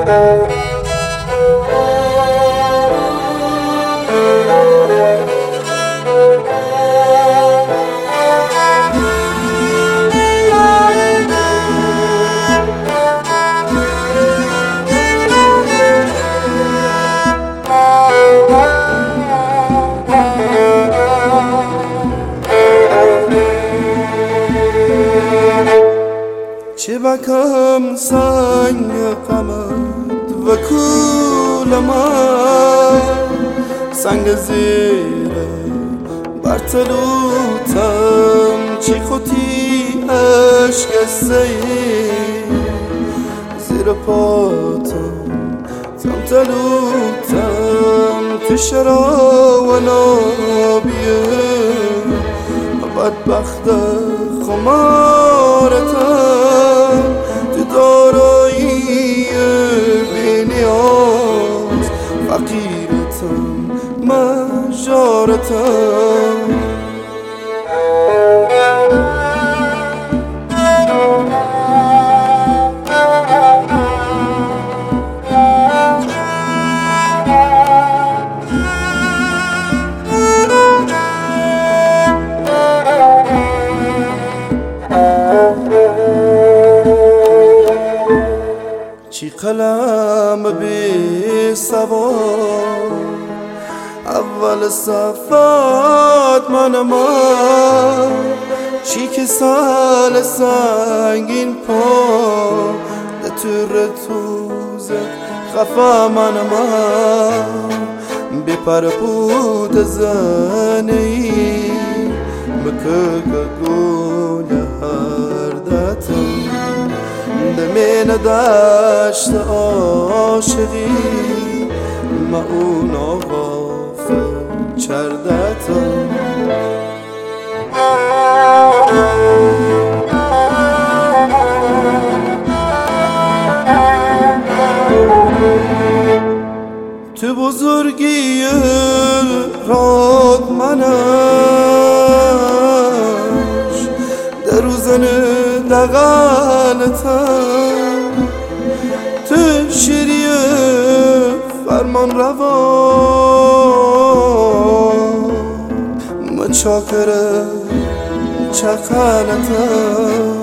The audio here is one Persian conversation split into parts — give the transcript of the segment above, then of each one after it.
چه بکم سنگ غمت و کول من سنگ زیره بر تلوتم چی خوتی عشق سیی زیر پاتم تم تلوتم تو شرا و نابیه بدبخت خمارتم تو دارایی بینیاز فقیرتم مجارتم چی قلم بی سوار اول صفات من چی که سال سنگین پا نتور توزه خفا من بپر بود زنی مکه گونه هر دتم دمین دشت عاشقی ما اون غافل چردتم تو بزرگی راد منش در روزن دقالتم تو شیری فرمان روان مچاکر چقالتم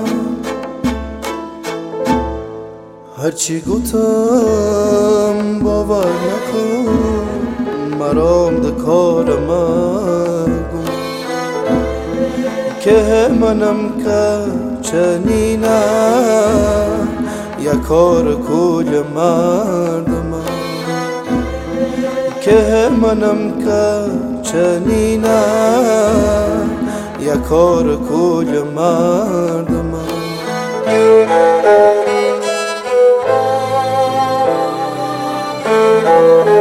هرچی گوتم باور نکن مرام دکار مگو که منم که چنینه یا کار کل مردم که منم که چنینه یا کار کل مردم